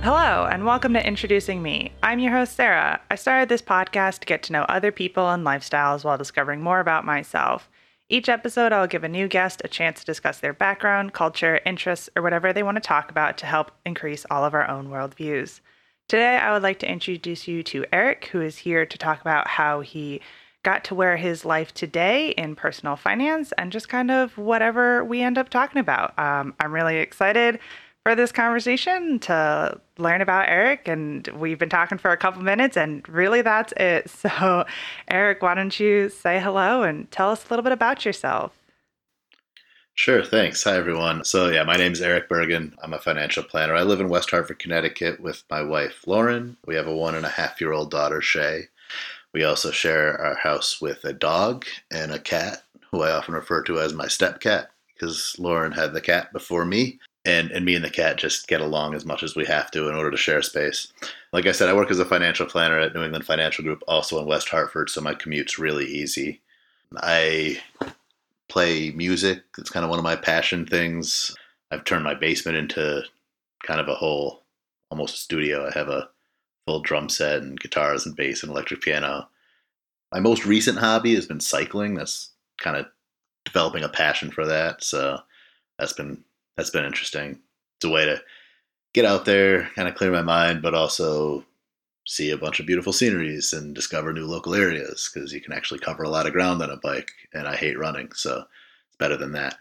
Hello, and welcome to Introducing Me. I'm your host, Sarah. I started this podcast to get to know other people and lifestyles while discovering more about myself. Each episode, I'll give a new guest a chance to discuss their background, culture, interests, or whatever they want to talk about to help increase all of our own worldviews. Today, I would like to introduce you to Eric, who is here to talk about how he got to where his life today in personal finance and just kind of whatever we end up talking about. I'm really excited for this conversation to learn about Eric, and we've been talking for a couple minutes, and really that's it. So, Eric, why don't you say hello and tell us a little bit about yourself? Sure, thanks. Hi, everyone. My name's Eric Bergen. I'm a financial planner. I live in West Hartford, Connecticut with my wife, Lauren. We have a 1.5-year-old daughter, Shay. We also share our house with a dog and a cat, who I often refer to as my stepcat, because Lauren had the cat before me. And me and the cat just get along as much as we have to in order to share space. Like I said, I work as a financial planner at New England Financial Group, also in West Hartford, so my commute's really easy. I play music. It's kind of one of my passion things. I've turned my basement into kind of a whole, almost a studio. I have a full drum set and guitars and bass and electric piano. My most recent hobby has been cycling. That's kind of developing a passion for that. So that's been interesting. It's a way to get out there, kind of clear my mind, but also see a bunch of beautiful sceneries and discover new local areas, because you can actually cover a lot of ground on a bike, and I hate running, so it's better than that.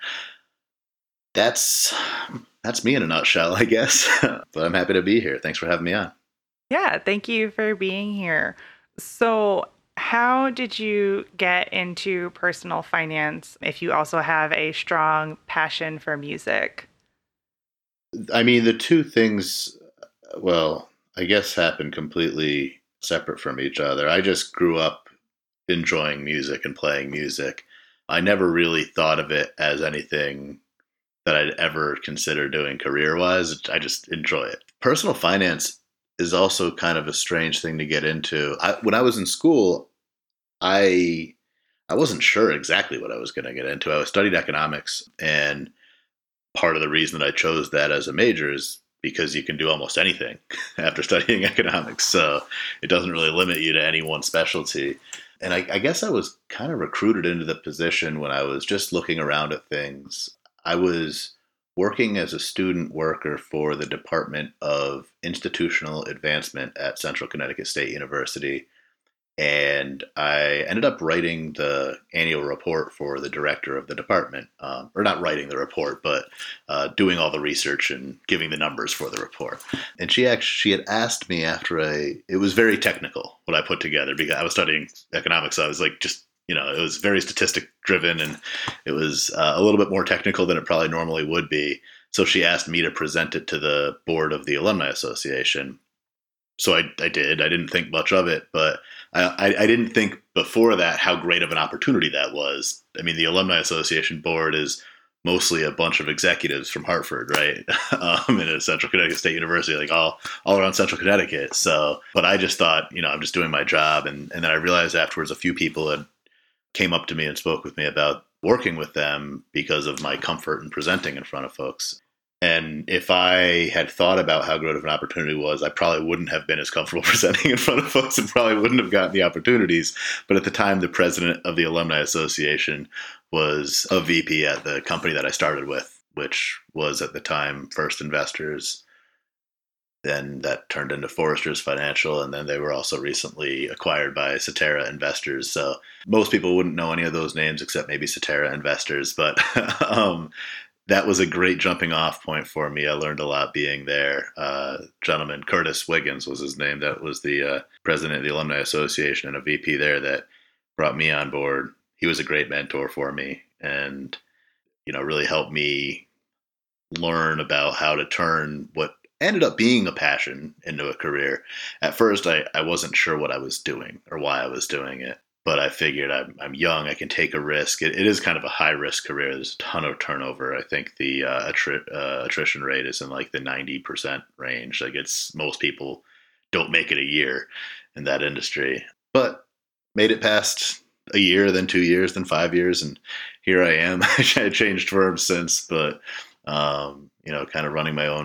That's me in a nutshell, I guess. But I'm happy to be here. Thanks for having me on. Yeah, thank you for being here. So, how did you get into personal finance if you also have a strong passion for music? I mean, the two things, well, I guess happened completely separate from each other. I just grew up enjoying music and playing music. I never really thought of it as anything that I'd ever consider doing career-wise. I just enjoy it. Personal finance is also kind of a strange thing to get into. When I was in school, I wasn't sure exactly what I was going to get into. I studied economics, and part of the reason that I chose that as a major is because you can do almost anything after studying economics. So it doesn't really limit you to any one specialty. And I guess I was kind of recruited into the position when I was just looking around at things. I was working as a student worker for the Department of Institutional Advancement at Central Connecticut State University. And I ended up writing the annual report for the director of the department, or not writing the report, but doing all the research and giving the numbers for the report. And she had asked me after it was very technical what I put together, because I was studying economics. So I was like, it was very statistic driven, and it was a little bit more technical than it probably normally would be. So she asked me to present it to the board of the Alumni Association. So I did. I didn't think much of it, but I didn't think before that how great of an opportunity that was. I mean, the Alumni Association board is mostly a bunch of executives from Hartford, right? In a Central Connecticut State University, like all around Central Connecticut. So, but I just thought, I'm just doing my job. And then I realized afterwards a few people had came up to me and spoke with me about working with them because of my comfort in presenting in front of folks. And if I had thought about how great of an opportunity it was, I probably wouldn't have been as comfortable presenting in front of folks and probably wouldn't have gotten the opportunities. But at the time, the president of the Alumni Association was a VP at the company that I started with, which was at the time First Investors. Then that turned into Foresters Financial, and then they were also recently acquired by Cetera Investors. So most people wouldn't know any of those names except maybe Cetera Investors, but that was a great jumping off point for me. I learned a lot being there. Gentleman, Curtis Wiggins was his name. That was the president of the Alumni Association and a VP there that brought me on board. He was a great mentor for me, and really helped me learn about how to turn what ended up being a passion into a career. At first, I wasn't sure what I was doing or why I was doing it. But I figured I'm young, I can take a risk. It is kind of a high-risk career. There's a ton of turnover. I think the attrition rate is in like the 90% range. Like most people don't make it a year in that industry. But made it past a year, then 2 years, then 5 years, and here I am. I changed firms since, but kind of running my own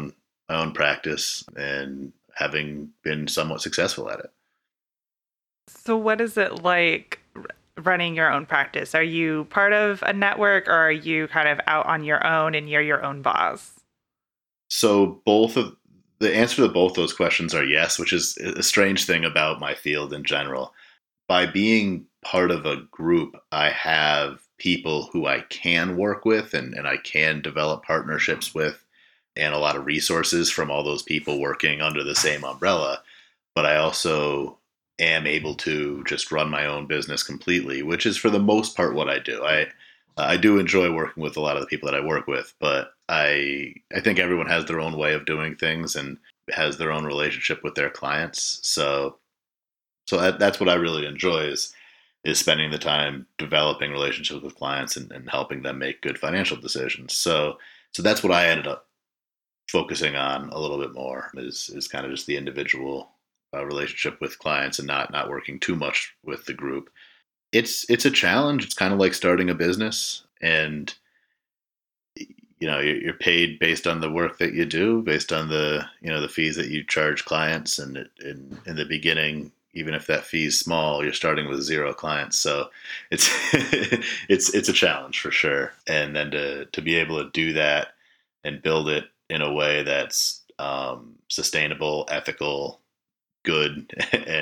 my own practice and having been somewhat successful at it. So, what is it like running your own practice? Are you part of a network or are you kind of out on your own and you're your own boss? So both of the answer to both those questions are yes, which is a strange thing about my field in general. By being part of a group, I have people who I can work with and I can develop partnerships with and a lot of resources from all those people working under the same umbrella. But I also am able to just run my own business completely, which is for the most part what I do. I do enjoy working with a lot of the people that I work with, but I think everyone has their own way of doing things and has their own relationship with their clients. So that's what I really enjoy is spending the time developing relationships with clients and helping them make good financial decisions. So that's what I ended up focusing on a little bit more is kind of just the individual relationship with clients and not working too much with the group. It's a challenge. It's kind of like starting a business, and you're paid based on the work that you do, based on the fees that you charge clients, and in the beginning, even if that fee is small, you're starting with 0 clients. So it's it's a challenge for sure. And then to be able to do that and build it in a way that's sustainable, ethical, good,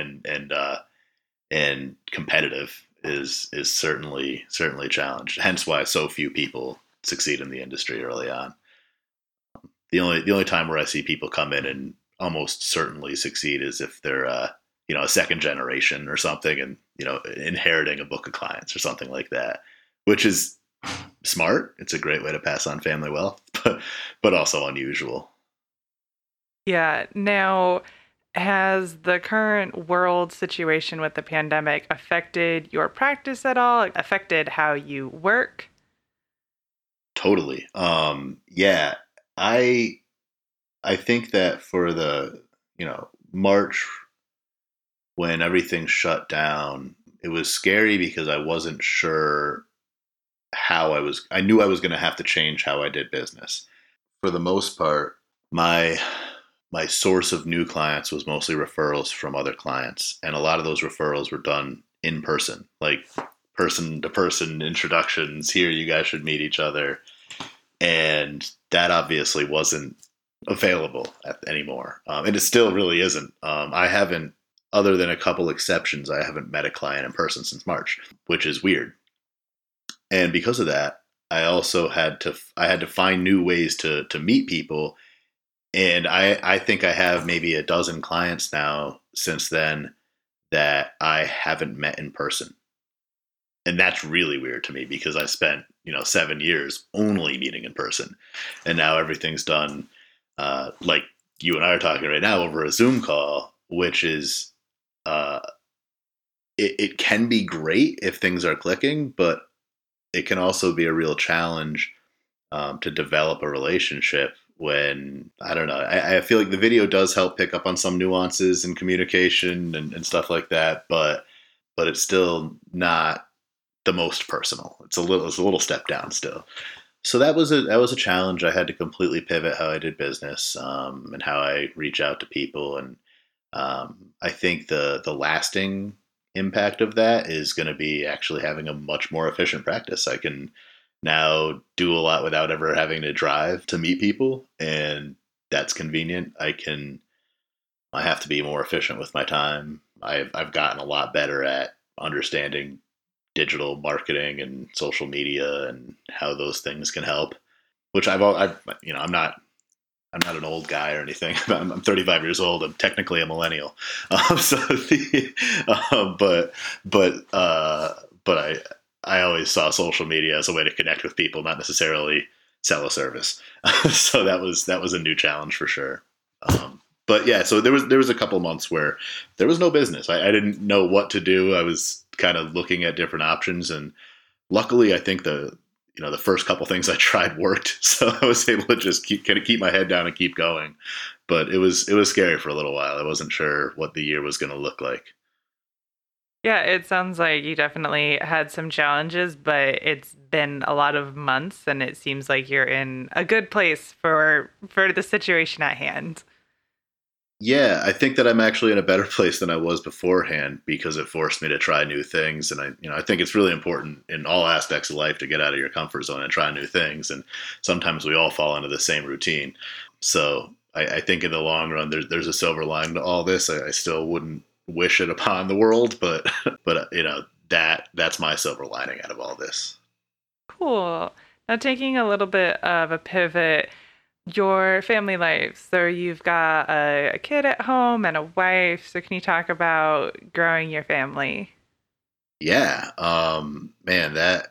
and competitive is certainly a challenge. Hence why so few people succeed in the industry early on. The only time where I see people come in and almost certainly succeed is if they're a second generation or something, and inheriting a book of clients or something like that, which is smart. It's a great way to pass on family wealth, but also unusual. Yeah. Now, has the current world situation with the pandemic affected your practice at all? Affected how you work? Totally. Yeah, I I think that for the March, when everything shut down, it was scary because I wasn't sure how I knew I was going to have to change how I did business. For the most part, my source of new clients was mostly referrals from other clients, and a lot of those referrals were done in person, like person to person introductions. Here, you guys should meet each other, and that obviously wasn't available anymore, and it still really isn't. I haven't, other than a couple exceptions, I haven't met a client in person since March, which is weird. And because of that, I had to find new ways to meet people, and I think I have maybe a dozen clients now since then that I haven't met in person. And that's really weird to me because I spent 7 years only meeting in person, and now everything's done like you and I are talking right now over a Zoom call, which is uh, it can be great if things are clicking, but it can also be a real challenge to develop a relationship when, I don't know, I feel like the video does help pick up on some nuances in communication and stuff like that, but it's still not the most personal. It's a little step down still. So that was a challenge. I had to completely pivot how I did business, and how I reach out to people, and I think the lasting impact of that is going to be actually having a much more efficient practice. I can now do a lot without ever having to drive to meet people, and that's convenient. I have to be more efficient with my time. I've gotten a lot better at understanding digital marketing and social media and how those things can help. Which I'm not an old guy or anything. I'm 35 years old. I'm technically a millennial. So but I always saw social media as a way to connect with people, not necessarily sell a service. So that was a new challenge for sure. But yeah, so there was a couple months where there was no business. I didn't know what to do. I was kind of looking at different options, and luckily, I think the first couple things I tried worked, so I was able to just keep my head down and keep going. But it was scary for a little while. I wasn't sure what the year was going to look like. Yeah, it sounds like you definitely had some challenges, but it's been a lot of months and it seems like you're in a good place for the situation at hand. Yeah, I think that I'm actually in a better place than I was beforehand because it forced me to try new things, and I think it's really important in all aspects of life to get out of your comfort zone and try new things. And sometimes we all fall into the same routine. So I think in the long run, there's a silver lining to all this. I still wouldn't wish it upon the world, but but that's my silver lining out of all this. Cool. Now, taking a little bit of a pivot, your family life. So, you've got a kid at home and a wife. So, can you talk about growing your family? Yeah, man, that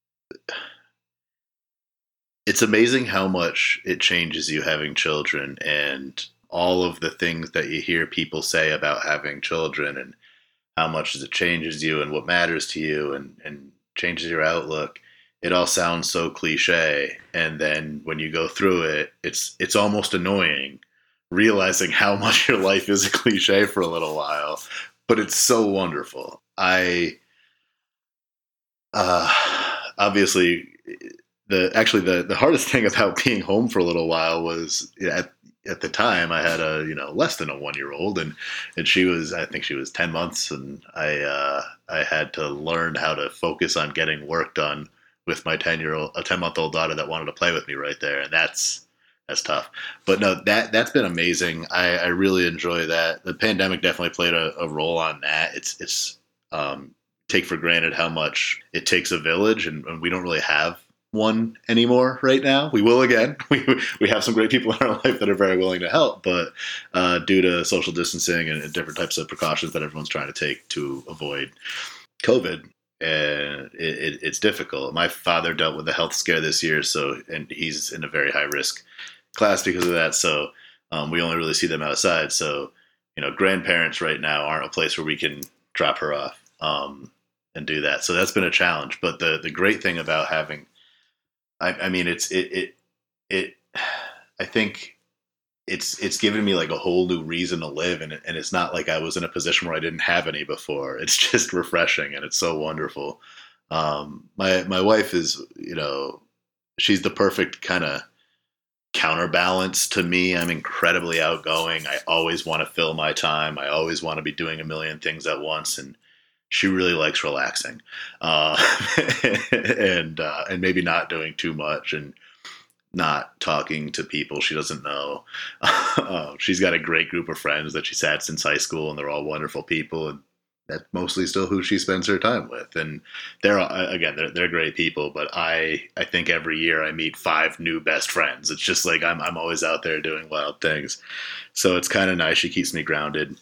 it's amazing how much it changes you having children and all of the things that you hear people say about having children and how much it changes you and what matters to you and changes your outlook. It all sounds so cliche, and then when you go through it, it's almost annoying realizing how much your life is a cliche for a little while, but it's so wonderful. I uh, obviously the hardest thing about being home for a little while was at the time I had a less than a 1 year old, and she was, I think she was 10 months, and I had to learn how to focus on getting work done with my 10-month old daughter that wanted to play with me right there, and that's tough. But no, that's been amazing. I really enjoy that. The pandemic definitely played a role on that. It's take for granted how much it takes a village, and we don't really have one anymore right now. We will again. We have some great people in our life that are very willing to help, but due to social distancing and different types of precautions that everyone's trying to take to avoid COVID, it's difficult. My father dealt with a health scare this year, and he's in a very high risk class because of that. So we only really see them outside. So grandparents right now aren't a place where we can drop her off and do that. So that's been a challenge. But the great thing about having, I mean, it. I think it's given me like a whole new reason to live, and it's not like I was in a position where I didn't have any before. It's just refreshing, and it's so wonderful. My wife is, she's the perfect kind of counterbalance to me. I'm incredibly outgoing. I always want to fill my time. I always want to be doing a million things at once, and she really likes relaxing, uh, and maybe not doing too much and not talking to people she doesn't know. She's got a great group of friends that she's had since high school, and they're all wonderful people, and that's mostly still who she spends her time with. And they're great people, but I think every year I meet five new best friends. It's just like I'm always out there doing wild things, so it's kind of nice. She keeps me grounded.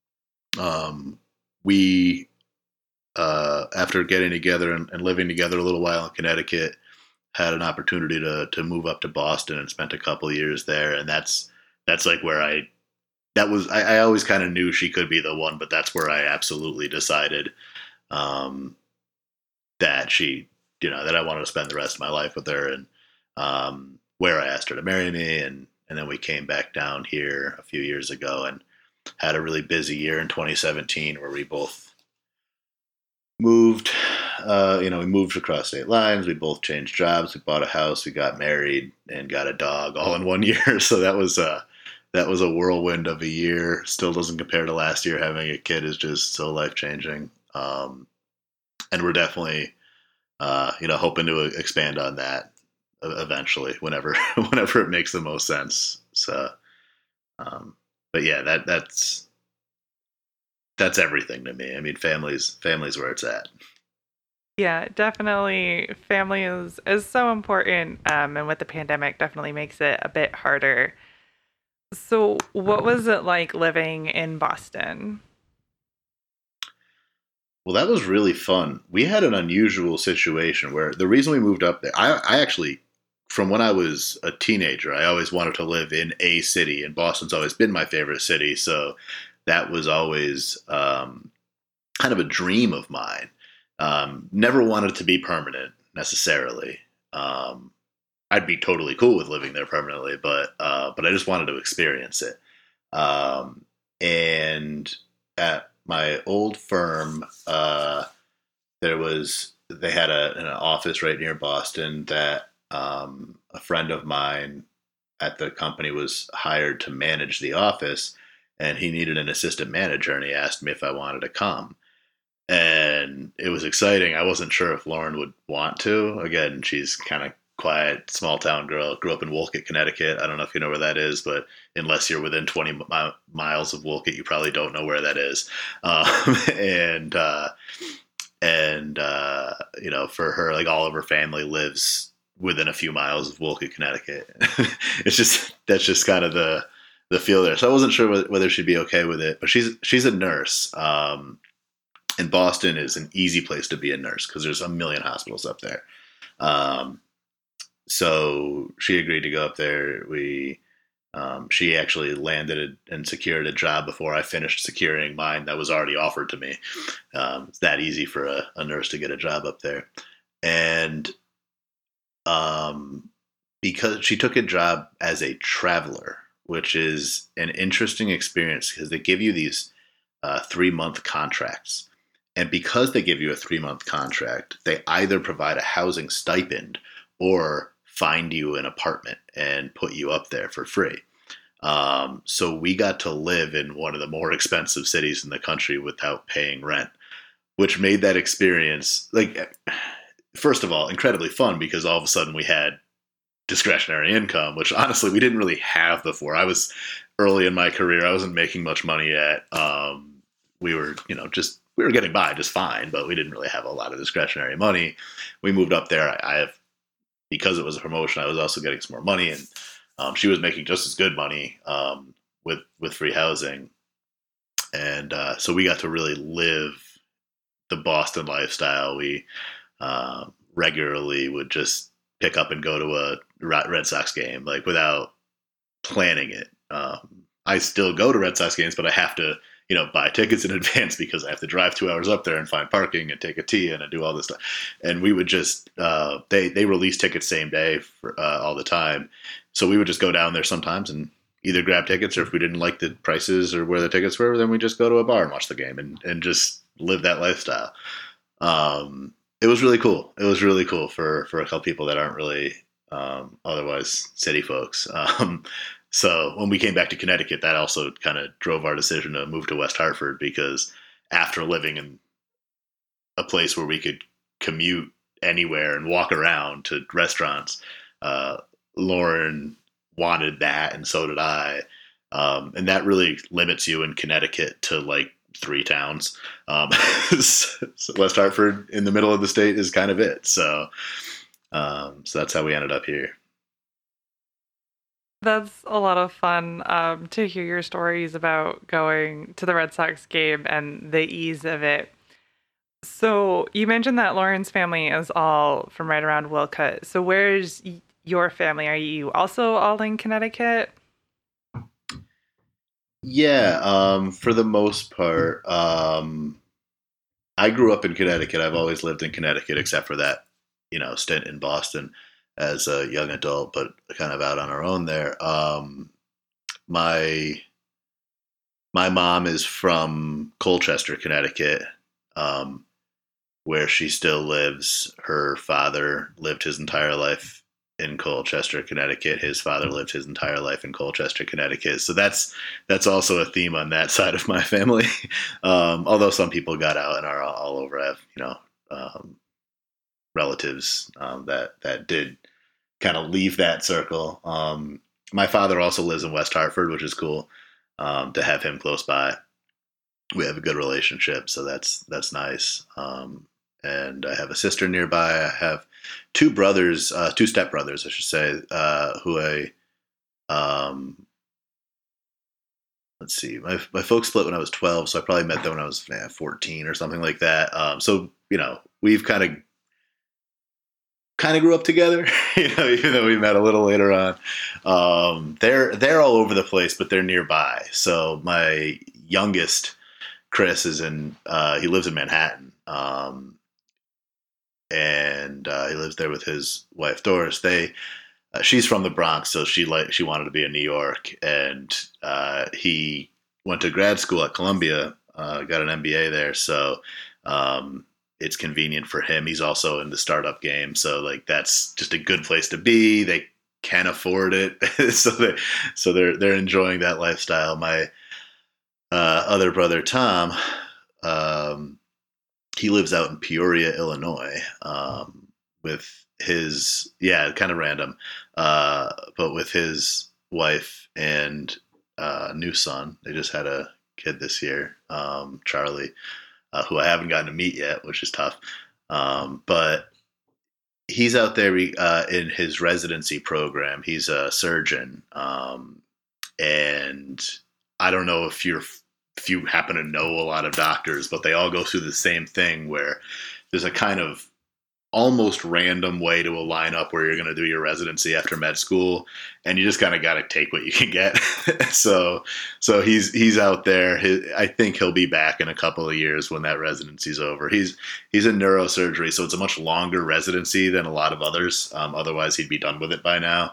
We After getting together and living together a little while in Connecticut, had an opportunity to move up to Boston and spent a couple of years there, and that's like where I always kind of knew she could be the one, but that's where I absolutely decided um, that that I wanted to spend the rest of my life with her, and where I asked her to marry me, and then we came back down here a few years ago and had a really busy year in 2017 where we both moved. We moved across state lines. We both changed jobs. We bought a house. We got married and got a dog all in 1 year. So that was a whirlwind of a year. Still doesn't compare to last year. Having a kid is just so life changing. And we're definitely, hoping to expand on that eventually, whenever it makes the most sense. So, but yeah, that's everything to me. I mean, family's where it's at. Yeah, definitely. Family is so important, and with the pandemic, definitely makes it a bit harder. So, what was it like living in Boston? Well, that was really fun. We had an unusual situation where the reason we moved up there, I actually, from when I was a teenager, I always wanted to live in a city, and Boston's always been my favorite city. So that was always kind of a dream of mine. Never wanted it to be permanent necessarily. I'd be totally cool with living there permanently, but I just wanted to experience it. And my old firm, they had an office right near Boston that a friend of mine at the company was hired to manage the office, and he needed an assistant manager, and he asked me if I wanted to come. And it was exciting. I wasn't sure if Lauren would want to. Again, she's kind of quiet, small town girl. Grew up in Wolcott, Connecticut. I don't know if you know where that is, but unless you're within 20 miles of Wolcott, you probably don't know where that is. And for her, like, all of her family lives within a few miles of Wolcott, Connecticut. That's just kind of the feel there. So I wasn't sure whether she'd be okay with it, but she's a nurse. And Boston is an easy place to be a nurse because there's a million hospitals up there. So she agreed to go up there. She actually landed and secured a job before I finished securing mine that was already offered to me. It's that easy for a nurse to get a job up there. And because she took a job as a traveler, which is an interesting experience because they give you these 3-month contracts. And because they give you a 3-month contract, they either provide a housing stipend or find you an apartment and put you up there for free. So we got to live in one of the more expensive cities in the country without paying rent, which made that experience, like, first of all, incredibly fun because all of a sudden we had discretionary income, which honestly we didn't really have before. I was early in my career. I wasn't making much money yet. We were getting by just fine, but we didn't really have a lot of discretionary money. We moved up there. Because it was a promotion, I was also getting some more money, and she was making just as good money with free housing. And so we got to really live the Boston lifestyle. We regularly would just pick up and go to a Red Sox game, like, without planning it. I still go to Red Sox games, but I have to buy tickets in advance because I have to drive 2 hours up there and find parking and take a T in and do all this stuff. And we would just, they release tickets same day for, all the time. So we would just go down there sometimes and either grab tickets, or if we didn't like the prices or where the tickets were, then we just go to a bar and watch the game and just live that lifestyle. It was really cool. It was really cool for a couple people that aren't really, otherwise city folks. So when we came back to Connecticut, that also kind of drove our decision to move to West Hartford, because after living in a place where we could commute anywhere and walk around to restaurants, Lauren wanted that, and so did I. And that really limits you in Connecticut to like 3 towns. So West Hartford in the middle of the state is kind of it. So that's how we ended up here. That's a lot of fun to hear your stories about going to the Red Sox game and the ease of it. So you mentioned that Lauren's family is all from right around Wolcott. So where's your family? Are you also all in Connecticut? Yeah, for the most part. I grew up in Connecticut. I've always lived in Connecticut, except for that, stint in Boston as a young adult, but kind of out on our own there. My mom is from Colchester, Connecticut, where she still lives. Her father lived his entire life in Colchester, Connecticut. His father lived his entire life in Colchester, Connecticut. So that's also a theme on that side of my family. Although some people got out and are all over. I have, relatives that did kind of leave that circle. My father also lives in West Hartford, which is cool to have him close by. We have a good relationship, so that's nice. And I have a sister nearby. I have 2 brothers, 2 stepbrothers, I should say, who let's see, my folks split when I was 12, so I probably met them when I was 14 or something like that. So we've kind of grew up together, even though we met a little later on. They're all over the place, but they're nearby. So my youngest, Chris, he lives in Manhattan. And he lives there with his wife Doris. She's from the Bronx, so she wanted to be in New York, and he went to grad school at Columbia got an MBA there, so it's convenient for him. He's also in the startup game, so like that's just a good place to be. They can afford it, so they're enjoying that lifestyle. My other brother Tom, um, he lives out in Peoria, Illinois, with his kind of random, but with his wife and new son. They just had a kid this year, Charlie, who I haven't gotten to meet yet, which is tough. But he's out there in his residency program. He's a surgeon, and I don't know if you happen to know a lot of doctors, but they all go through the same thing where there's a kind of almost random way to align up where you're going to do your residency after med school, and you just kind of got to take what you can get. so he's out there. I think he'll be back in a couple of years when that residency's over. He's in neurosurgery, so it's a much longer residency than a lot of others. Otherwise, he'd be done with it by now.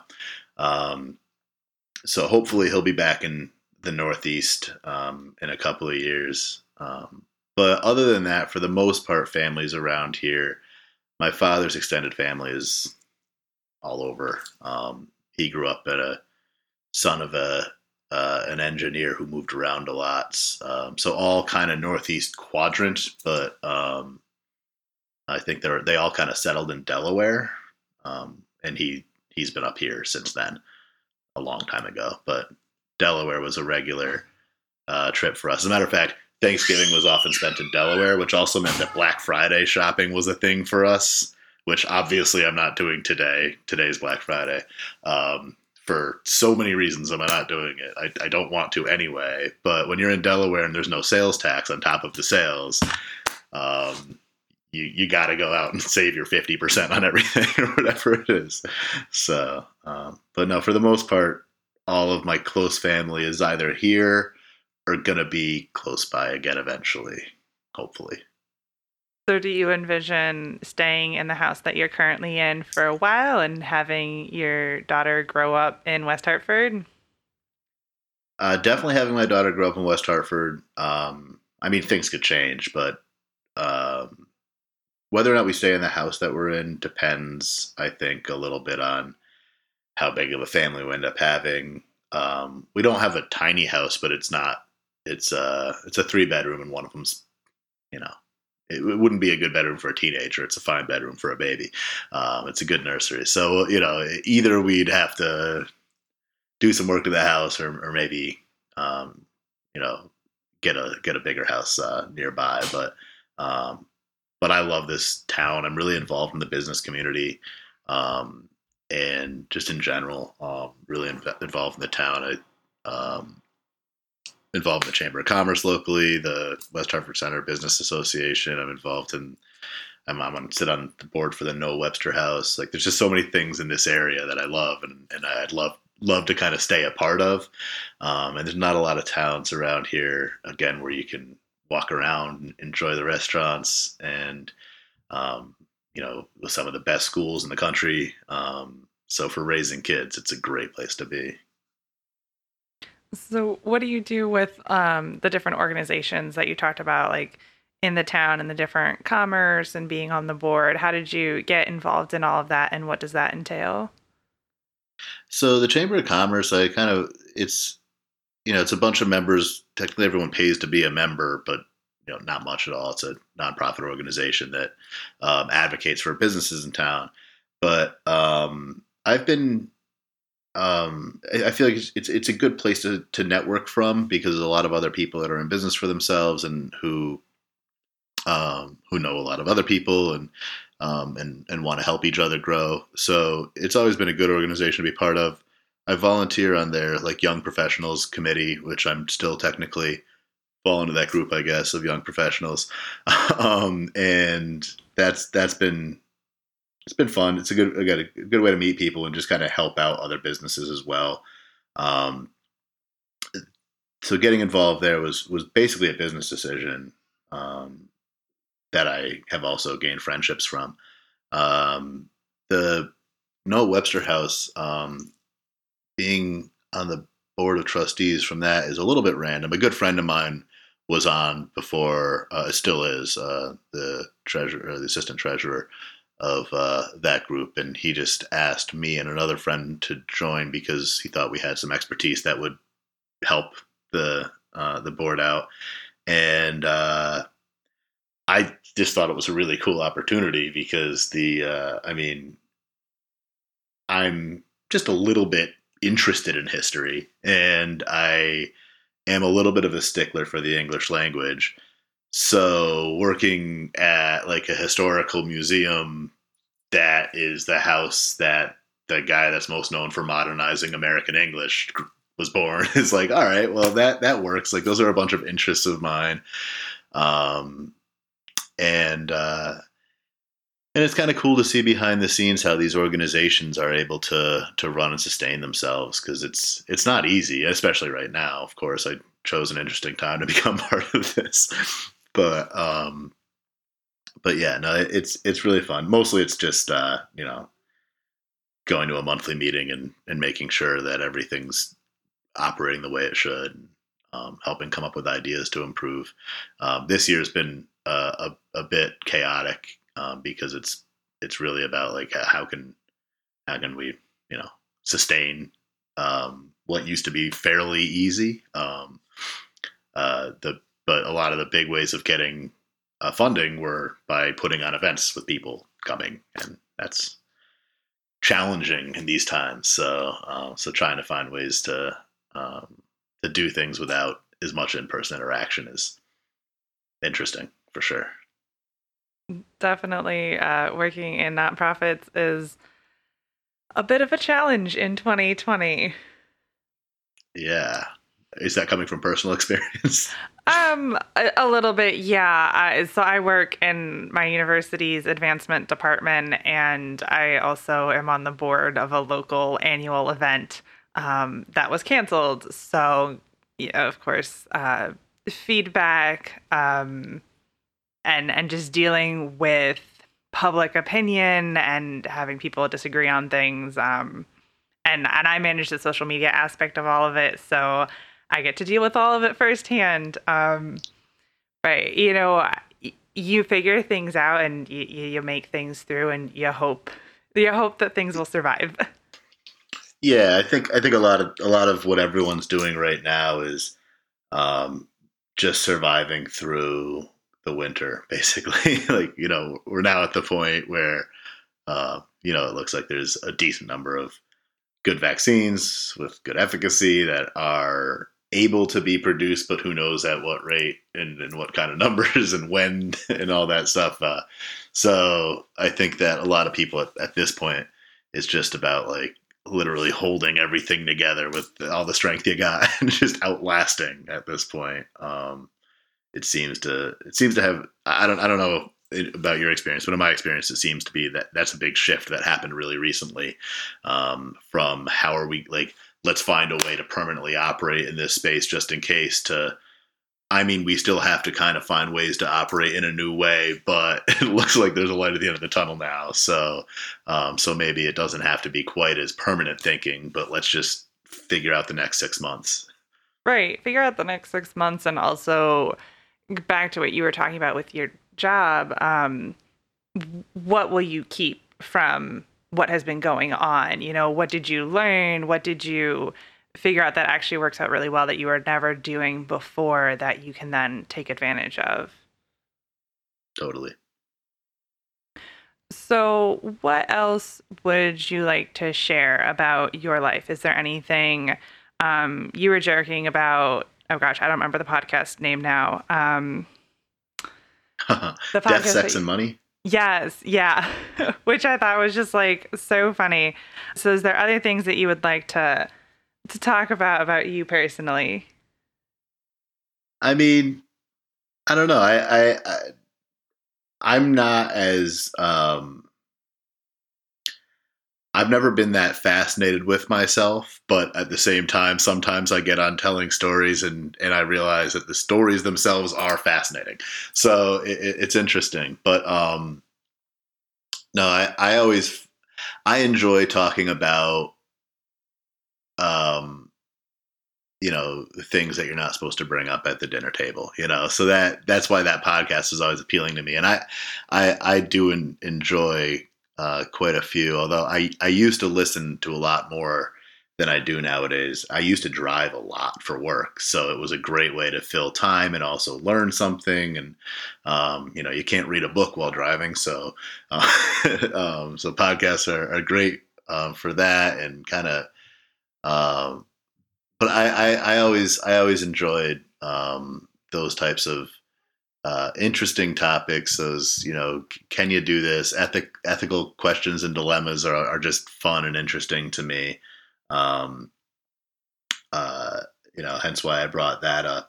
So hopefully he'll be back in the Northeast in a couple of years. But other than that, for the most part, families around here. My father's extended family is all over. He grew up at a son of an engineer who moved around a lot. So all kind of Northeast quadrant, but I think they all kind of settled in Delaware. And he's been up here since then, a long time ago. But Delaware was a regular trip for us. As a matter of fact, Thanksgiving was often spent in Delaware, which also meant that Black Friday shopping was a thing for us, which obviously I'm not doing today. Today's Black Friday. For so many reasons am I not doing it. I don't want to anyway, but when you're in Delaware and there's no sales tax on top of the sales, you got to go out and save your 50% on everything or whatever it is. So, but no, for the most part, all of my close family is either here are going to be close by again eventually, hopefully. So do you envision staying in the house that you're currently in for a while and having your daughter grow up in West Hartford? Definitely having my daughter grow up in West Hartford. I mean, things could change, but whether or not we stay in the house that we're in depends, I think, a little bit on how big of a family we end up having. We don't have a tiny house, but it's not. It's a 3-bedroom, and one of them's, it wouldn't be a good bedroom for a teenager. It's a fine bedroom for a baby. It's a good nursery. So, either we'd have to do some work to the house or maybe, get a bigger house nearby. But I love this town. I'm really involved in the business community. And just in general, really involved in the town. Involved in the Chamber of Commerce locally, the West Hartford Center Business Association. I'm sit on the board for the Noah Webster House. Like, there's just so many things in this area that I love, and I'd love to kind of stay a part of. And there's not a lot of towns around here, again, where you can walk around and enjoy the restaurants and, with some of the best schools in the country. So for raising kids, it's a great place to be. So what do you do with the different organizations that you talked about, like in the town and the different commerce and being on the board? How did you get involved in all of that, and what does that entail? So the Chamber of Commerce, it's a bunch of members. Technically, everyone pays to be a member, but not much at all. It's a nonprofit organization that advocates for businesses in town. But I've been. I feel like it's a good place to network from, because there's a lot of other people that are in business for themselves and who know a lot of other people and want to help each other grow. So it's always been a good organization to be part of. I volunteer on their Young Professionals Committee, which I'm still technically fall into that group, I guess, of young professionals. And that's been. It's been fun. It's a good way to meet people and just kind of help out other businesses as well. So getting involved there was basically a business decision that I have also gained friendships from. The Noah Webster House, being on the board of trustees from that is a little bit random. A good friend of mine was on before, still is the treasurer, the assistant treasurer of that group, and he just asked me and another friend to join because he thought we had some expertise that would help the board out, and I just thought it was a really cool opportunity because I mean, I'm just a little bit interested in history, and I am a little bit of a stickler for the English language. So working at like a historical museum that is the house that the guy that's most known for modernizing American English was born is like, all right, well that works. Like those are a bunch of interests of mine. Um, and it's kind of cool to see behind the scenes how these organizations are able to run and sustain themselves, because it's not easy, especially right now. Of course, I chose an interesting time to become part of this, but yeah, no, it's really fun. Mostly, it's just going to a monthly meeting and making sure that everything's operating the way it should. Helping come up with ideas to improve. This year's been a bit chaotic because it's really about like how can we sustain what used to be fairly easy. But a lot of the big ways of getting funding were by putting on events with people coming, and that's challenging in these times. So trying to find ways to do things without as much in-person interaction is interesting for sure. Definitely, working in nonprofits is a bit of a challenge in 2020. Yeah. Is that coming from personal experience? A little bit, yeah. So I work in my university's advancement department, and I also am on the board of a local annual event that was canceled. So, yeah, of course, feedback and just dealing with public opinion and having people disagree on things. And I manage the social media aspect of all of it, so I get to deal with all of it firsthand. But you figure things out and you make things through, and you hope that things will survive. Yeah, I think a lot of what everyone's doing right now is just surviving through the winter, basically. Like, we're now at the point where it looks like there's a decent number of good vaccines with good efficacy that are able to be produced, but who knows at what rate and what kind of numbers and when and all that stuff. So I think that a lot of people at this point, it's just about like literally holding everything together with all the strength you got and just outlasting at this point. It seems to have, I don't know about your experience, but in my experience, it seems to be that's a big shift that happened really recently, from how are we, like, let's find a way to permanently operate in this space just in case, to, I mean, we still have to kind of find ways to operate in a new way, but it looks like there's a light at the end of the tunnel now. So maybe it doesn't have to be quite as permanent thinking, but let's just figure out the next 6 months. Right. Figure out the next 6 months, and also back to what you were talking about with your job. What will you keep from what has been going on? What did you learn? What did you figure out that actually works out really well that you were never doing before that you can then take advantage of? Totally. So, what else would you like to share about your life? Is there anything you were joking about? Oh gosh, I don't remember the podcast name now. The podcast Death, Sex, and Money? Yes, yeah. Which I thought was just like so funny. So is there other things that you would like to talk about you personally? I mean, I don't know. I'm not as I've never been that fascinated with myself, but at the same time, sometimes I get on telling stories and I realize that the stories themselves are fascinating. So it's interesting. But no, I enjoy talking about things that you're not supposed to bring up at the dinner table, so that's why that podcast is always appealing to me. And I do enjoy quite a few, although I used to listen to a lot more than I do nowadays. I used to drive a lot for work, so it was a great way to fill time and also learn something. And you can't read a book while driving, so so podcasts are great for that, and kind of. But I always enjoyed those types of interesting topics. Those, can you do this? Ethical questions and dilemmas are just fun and interesting to me. Um, hence why I brought that up.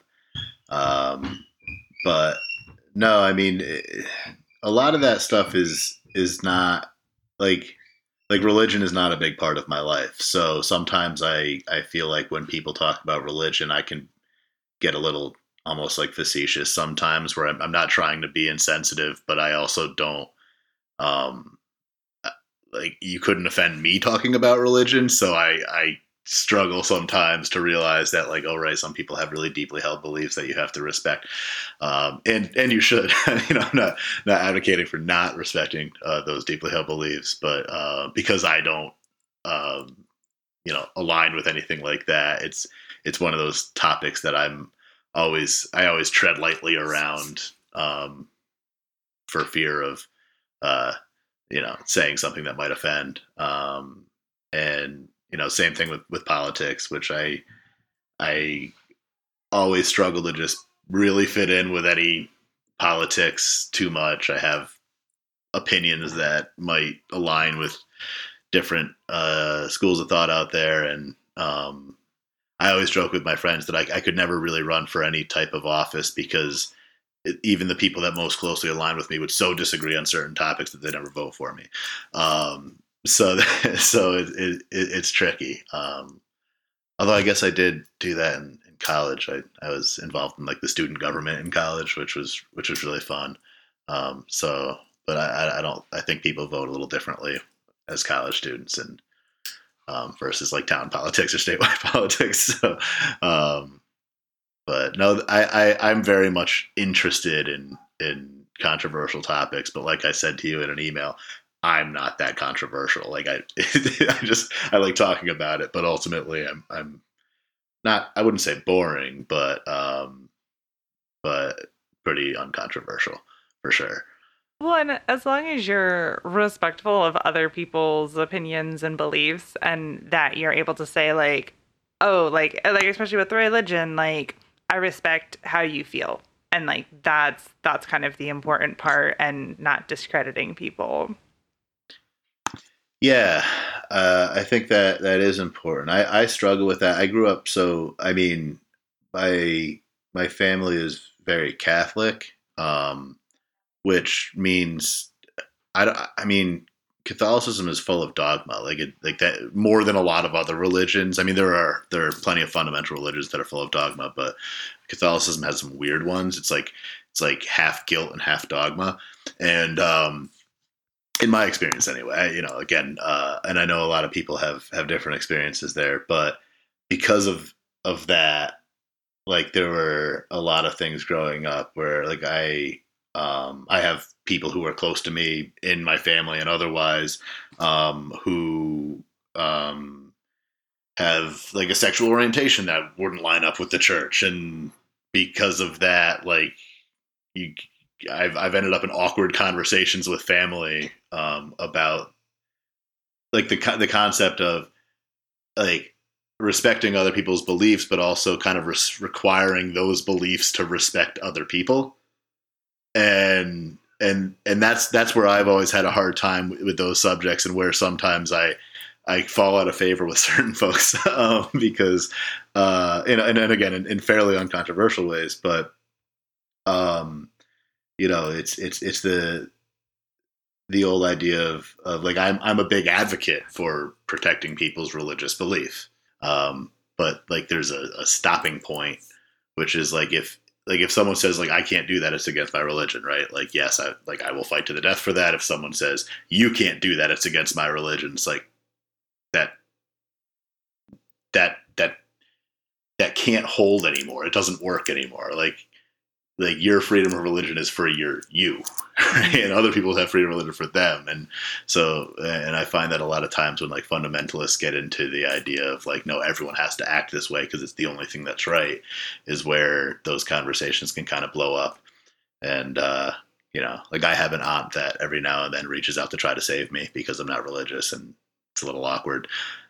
But no, I mean, a lot of that stuff is not like religion is not a big part of my life. So sometimes I feel like when people talk about religion, I can get a little almost like facetious sometimes, where I'm not trying to be insensitive, but I also don't, like, you couldn't offend me talking about religion. So I struggle sometimes to realize that, like, oh, right, some people have really deeply held beliefs that you have to respect. And you should. I'm not advocating for not respecting those deeply held beliefs, but because I don't, align with anything like that, it's one of those topics that I always tread lightly around, for fear of, saying something that might offend. And same thing with politics, which I always struggle to just really fit in with any politics too much. I have opinions that might align with different schools of thought out there, and I always joke with my friends that I could never really run for any type of office, because even the people that most closely align with me would so disagree on certain topics that they never vote for me. So it's tricky. Although I guess I did do that in college. I was involved in, like, the student government in college, which was really fun. But I think people vote a little differently as college students, and versus like town politics or statewide politics. So, but no, I'm very much interested in controversial topics. But like I said to you in an email, I'm not that controversial. Like, I like talking about it, but ultimately I'm not, I wouldn't say boring, but pretty uncontroversial for sure. Well, and as long as you're respectful of other people's opinions and beliefs, and that you're able to say, like, oh, like especially with religion, like, I respect how you feel. And, like, that's kind of the important part, and not discrediting people. Yeah, I think that is important. I struggle with that. I grew up, so I mean, my family is very Catholic, which means I mean, Catholicism is full of dogma, like that, more than a lot of other religions. I mean, there are plenty of fundamental religions that are full of dogma, but Catholicism has some weird ones. It's like half guilt and half dogma, and in my experience anyway, again, and I know a lot of people have different experiences there, but because of that, like, there were a lot of things growing up where, like, I have people who are close to me in my family and otherwise, who have, like, a sexual orientation that wouldn't line up with the church, and because of that, like, I've ended up in awkward conversations with family, about, like, the concept of, like, respecting other people's beliefs, but also kind of requiring those beliefs to respect other people. And that's where I've always had a hard time with those subjects, and where sometimes I fall out of favor with certain folks, because, and again, in fairly uncontroversial ways, but, it's the old idea of like, I'm a big advocate for protecting people's religious belief. But, like, there's a stopping point, which is, like, if someone says, like, I can't do that, it's against my religion, right? Like, yes, I will fight to the death for that. If someone says you can't do that, it's against my religion, it's like that that can't hold anymore. It doesn't work anymore. Like your freedom of religion is for you, right? And other people have freedom of religion for them. And so, and I find that a lot of times when like fundamentalists get into the idea of like, no, everyone has to act this way because it's the only thing that's right, is where those conversations can kind of blow up. And, you know, like I have an aunt that every now and then reaches out to try to save me because I'm not religious, and it's a little awkward.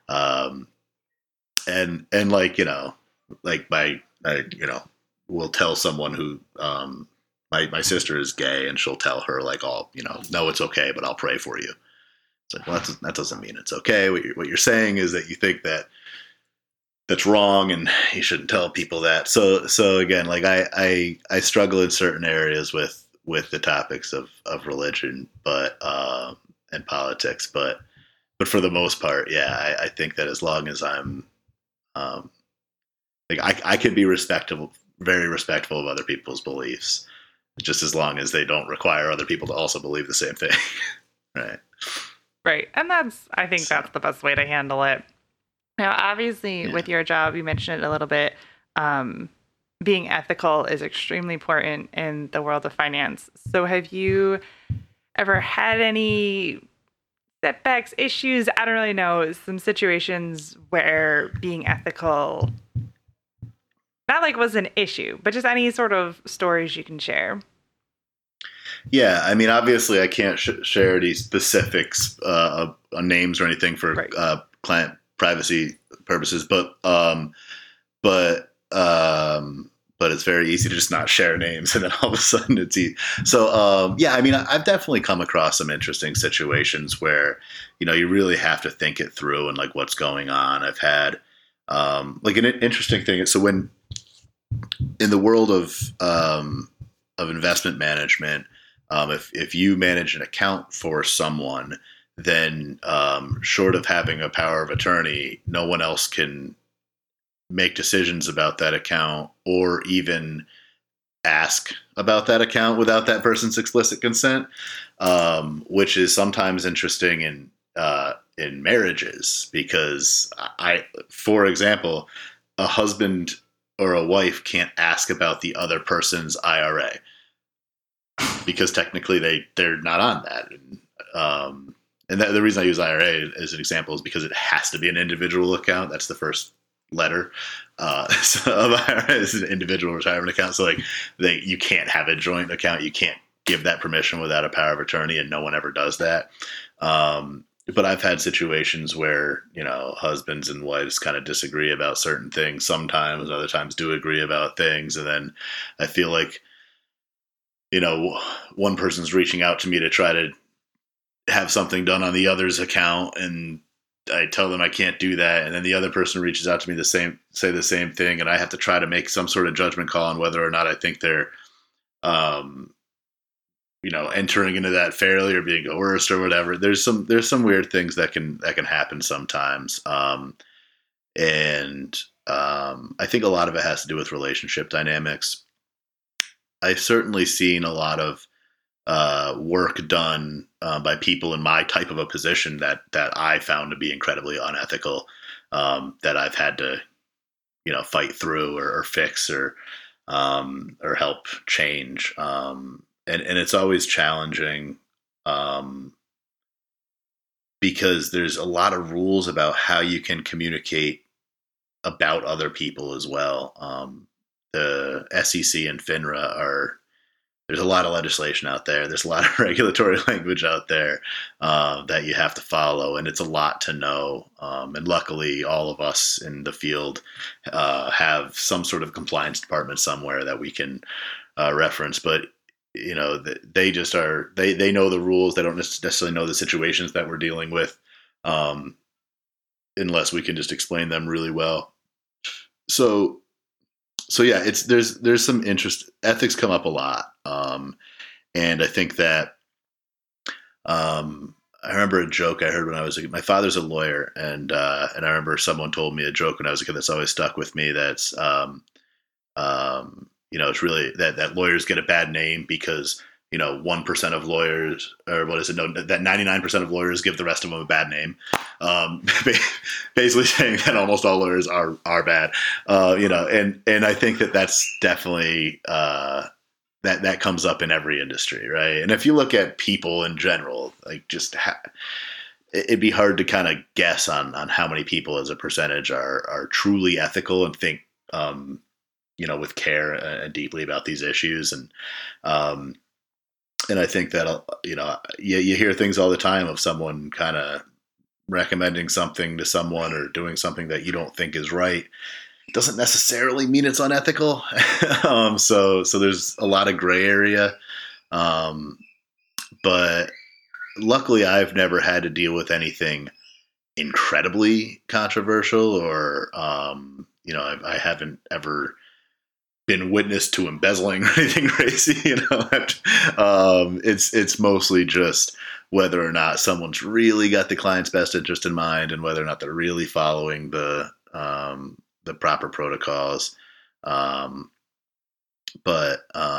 And like, you know, like you know, will tell someone who, my sister is gay, and she'll tell her like, oh, you know, no, it's okay, but I'll pray for you. It's like, well, that doesn't mean it's okay. What you're saying is that you think that that's wrong, and you shouldn't tell people that. So again, like I struggle in certain areas with the topics of religion, but, and politics, but for the most part, yeah, I think that as long as I'm, like I could be very respectful of other people's beliefs, just as long as they don't require other people to also believe the same thing. Right. And I think that's the best way to handle it. Now, obviously, with your job, you mentioned it a little bit, being ethical is extremely important in the world of finance. So have you ever had any setbacks, issues? I don't really know, some situations where being ethical, not like was an issue, but just any sort of stories you can share. Yeah, I mean, obviously, I can't share any specifics on names or anything for client privacy purposes, but it's very easy to just not share names, and then all of a sudden it's easy. So yeah, I mean, I've definitely come across some interesting situations where, you know, you really have to think it through and like what's going on. I've had like an interesting thing. So when in the world of investment management, if you manage an account for someone, then short of having a power of attorney, no one else can make decisions about that account or even ask about that account without that person's explicit consent, which is sometimes interesting in marriages, because for example, a husband or a wife can't ask about the other person's IRA because technically they're not on that. And the reason I use IRA as an example is because it has to be an individual account. That's the first letter of IRA is an individual retirement account. So like you can't have a joint account. You can't give that permission without a power of attorney, and no one ever does that. But I've had situations where, you know, husbands and wives kind of disagree about certain things sometimes, other times do agree about things. And then I feel like, you know, one person's reaching out to me to try to have something done on the other's account, and I tell them I can't do that. And then the other person reaches out to me say the same thing. And I have to try to make some sort of judgment call on whether or not I think they're, you know, entering into that fairly or being coerced or whatever. There's some weird things that can happen sometimes. And I think a lot of it has to do with relationship dynamics. I've certainly seen a lot of work done by people in my type of a position that I found to be incredibly unethical, that I've had to, you know, fight through or fix or help change. And it's always challenging because there's a lot of rules about how you can communicate about other people as well. The SEC and FINRA there's a lot of legislation out there. There's a lot of regulatory language out there that you have to follow, and it's a lot to know. And luckily, all of us in the field have some sort of compliance department somewhere that we can reference. But you know, they just are. They know the rules. They don't necessarily know the situations that we're dealing with, unless we can just explain them really well. So yeah, there's some interest. Ethics come up a lot, and I think that I remember a joke I heard when I was a kid. My father's a lawyer, and I remember someone told me a joke when I was a kid that's always stuck with me. That's you know, it's really that lawyers get a bad name because, 1% of lawyers, or what is it? No, that 99% of lawyers give the rest of them a bad name. Basically saying that almost all lawyers are bad. And I think that's definitely that comes up in every industry, right? And if you look at people in general, like it'd be hard to kind of guess on how many people as a percentage are truly ethical and think with care and deeply about these issues. And I think that, you hear things all the time of someone kind of recommending something to someone or doing something that you don't think is right. It doesn't necessarily mean it's unethical. So there's a lot of gray area. But luckily I've never had to deal with anything incredibly controversial or, I haven't ever been witness to embezzling or anything crazy. It's mostly just whether or not someone's really got the client's best interest in mind and whether or not they're really following the proper protocols. But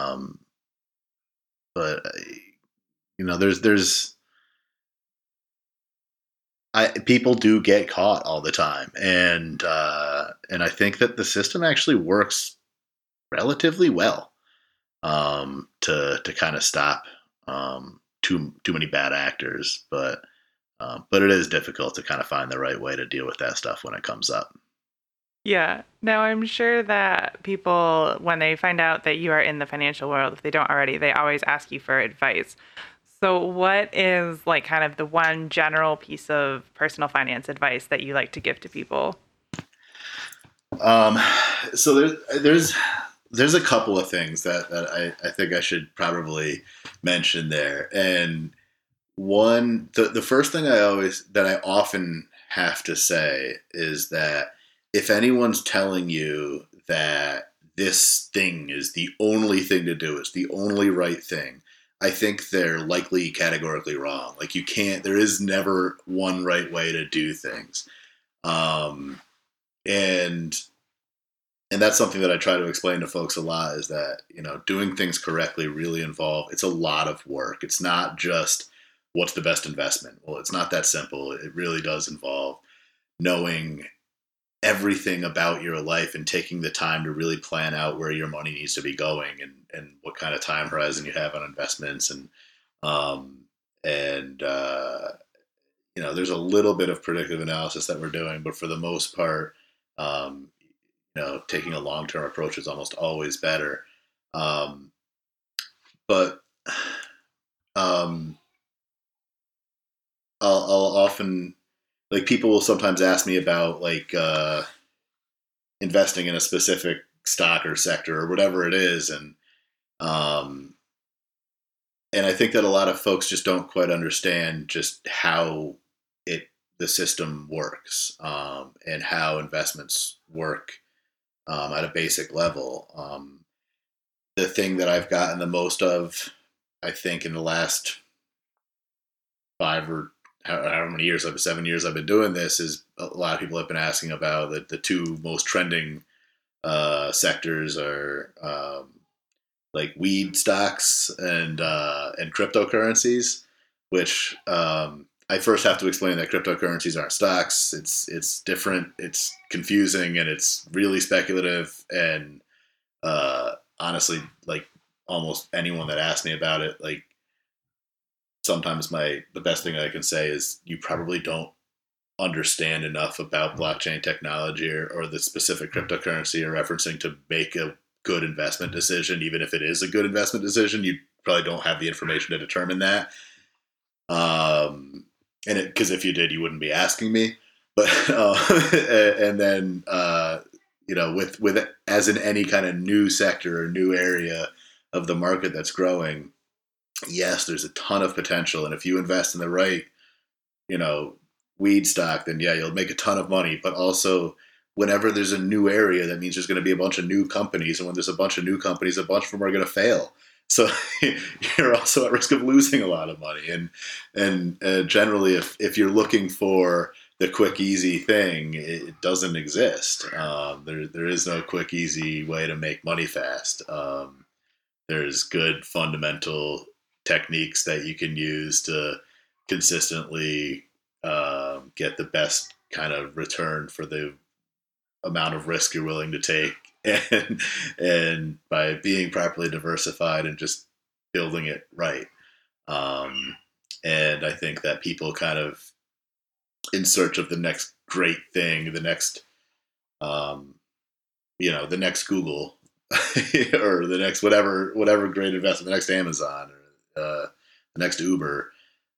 people do get caught all the time, and I think that the system actually works relatively well to kind of stop too many bad actors, but it is difficult to kind of find the right way to deal with that stuff when it comes up. Yeah. Now, I'm sure that people, when they find out that you are in the financial world, if they don't already, they always ask you for advice. So what is like kind of the one general piece of personal finance advice that you like to give to people? So there's a couple of things that I think I should probably mention there. And one, the first thing I often have to say is that if anyone's telling you that this thing is the only thing to do, it's the only right thing, I think they're likely categorically wrong. Like there is never one right way to do things. And that's something that I try to explain to folks a lot is that, doing things correctly really it's a lot of work. It's not just what's the best investment. Well, it's not that simple. It really does involve knowing everything about your life and taking the time to really plan out where your money needs to be going and what kind of time horizon you have on investments. There's a little bit of predictive analysis that we're doing, but for the most part, taking a long-term approach is almost always better. But I'll often, like, people will sometimes ask me about investing in a specific stock or sector or whatever it is. And I think that a lot of folks just don't quite understand just how the system works, and how investments work at a basic level. The thing that I've gotten the most of, I think, in the last 5 or however many years, 7 years I've been doing this, is a lot of people have been asking about the two most trending sectors are like weed stocks and cryptocurrencies, which I first have to explain that cryptocurrencies aren't stocks. It's different. It's confusing and it's really speculative. And honestly, like almost anyone that asks me about it, like sometimes the best thing I can say is you probably don't understand enough about blockchain technology or the specific cryptocurrency you're referencing to make a good investment decision. Even if it is a good investment decision, you probably don't have the information to determine that. Because if you did, you wouldn't be asking me. But and then with as in any kind of new sector or new area of the market that's growing, yes, there's a ton of potential, and if you invest in the right, weed stock, then yeah, you'll make a ton of money. But also, whenever there's a new area, that means there's going to be a bunch of new companies, and when there's a bunch of new companies, a bunch of them are going to fail. So you're also at risk of losing a lot of money. And generally, if you're looking for the quick, easy thing, it doesn't exist. There is no quick, easy way to make money fast. There's good fundamental techniques that you can use to consistently get the best kind of return for the amount of risk you're willing to take, and by being properly diversified and just building it right. And I think that people kind of in search of the next great thing, the next, the next Google or the next whatever great investment, the next Amazon or the next Uber.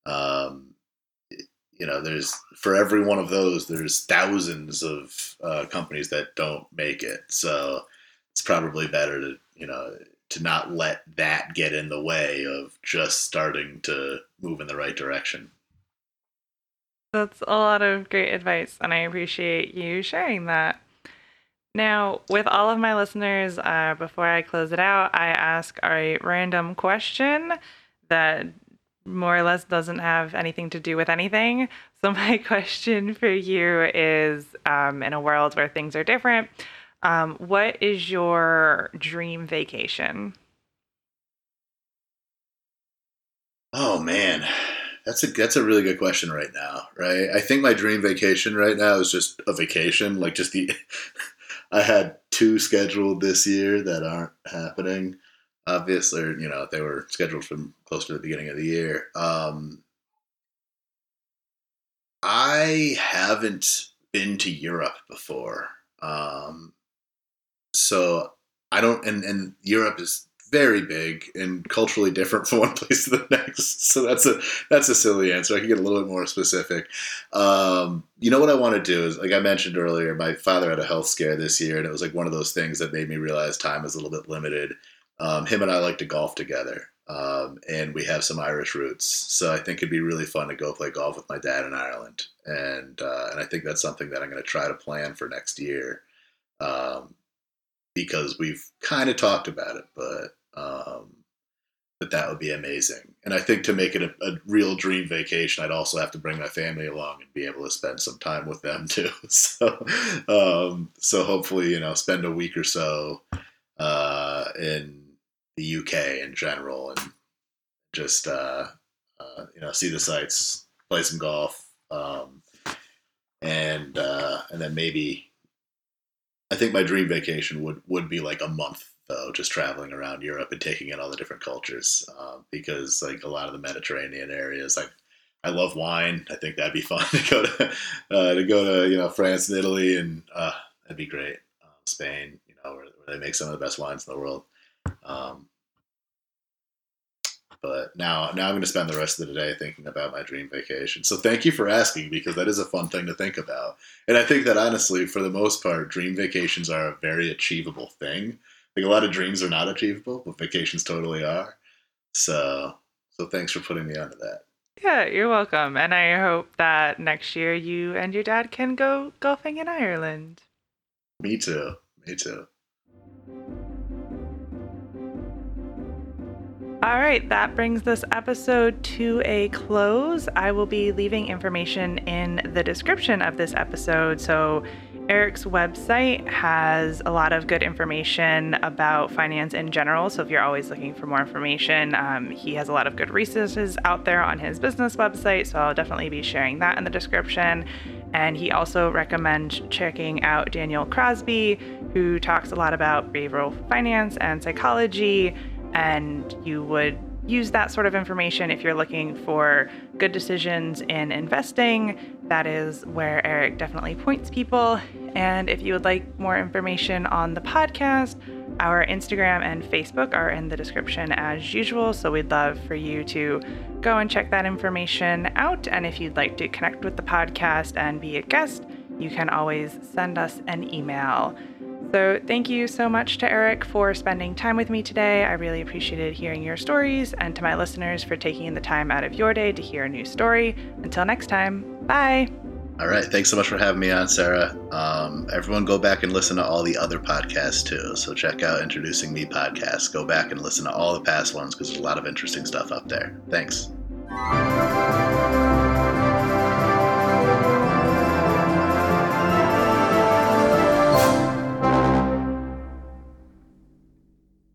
There's for every one of those, there's thousands of companies that don't make it. So it's probably better to not let that get in the way of just starting to move in the right direction. That's a lot of great advice, and I appreciate you sharing that. Now, with all of my listeners, before I close it out, I ask a random question that more or less doesn't have anything to do with anything. So my question for you is, in a world where things are different, what is your dream vacation? Oh man, that's a really good question right now, right? I think my dream vacation right now is just a vacation, like just I had 2 scheduled this year that aren't happening. Obviously, they were scheduled from close to the beginning of the year. I haven't been to Europe before. So I don't, and Europe is very big and culturally different from one place to the next. So that's a silly answer. I can get a little bit more specific. What I want to do is, like I mentioned earlier, my father had a health scare this year, and it was like one of those things that made me realize time is a little bit limited. Him and I like to golf together, and we have some Irish roots. So I think it'd be really fun to go play golf with my dad in Ireland, and I think that's something that I'm going to try to plan for next year, because we've kind of talked about it, but that would be amazing. And I think to make it a real dream vacation, I'd also have to bring my family along and be able to spend some time with them too. So hopefully, spend a week or so in the UK in general, and just see the sights, play some golf, and then maybe I think my dream vacation would be like a month though, just traveling around Europe and taking in all the different cultures, because like a lot of the Mediterranean areas, I love wine. I think that'd be fun to go to France and Italy, and that'd be great. Spain, where they make some of the best wines in the world. But now I'm going to spend the rest of the day thinking about my dream vacation. So thank you for asking, because that is a fun thing to think about. And I think that honestly, for the most part, dream vacations are a very achievable thing. Like a lot of dreams are not achievable, but vacations totally are. So thanks for putting me onto that. Yeah, you're welcome. And I hope that next year you and your dad can go golfing in Ireland. Me too. All right, that brings this episode to a close. I will be leaving information in the description of this episode. So Eric's website has a lot of good information about finance in general. So if you're always looking for more information, he has a lot of good resources out there on his business website. So I'll definitely be sharing that in the description. And he also recommends checking out Daniel Crosby, who talks a lot about behavioral finance and psychology. And you would use that sort of information if you're looking for good decisions in investing. That is where Eric definitely points people. And if you would like more information on the podcast, our Instagram and Facebook are in the description as usual. So we'd love for you to go and check that information out. And if you'd like to connect with the podcast and be a guest, you can always send us an email. So thank you so much to Eric for spending time with me today. I really appreciated hearing your stories, and to my listeners for taking the time out of your day to hear a new story. Until next time, bye. All right. Thanks so much for having me on, Sarah. Everyone go back and listen to all the other podcasts too. So check out Introducing Me podcast. Go back and listen to all the past ones because there's a lot of interesting stuff up there. Thanks.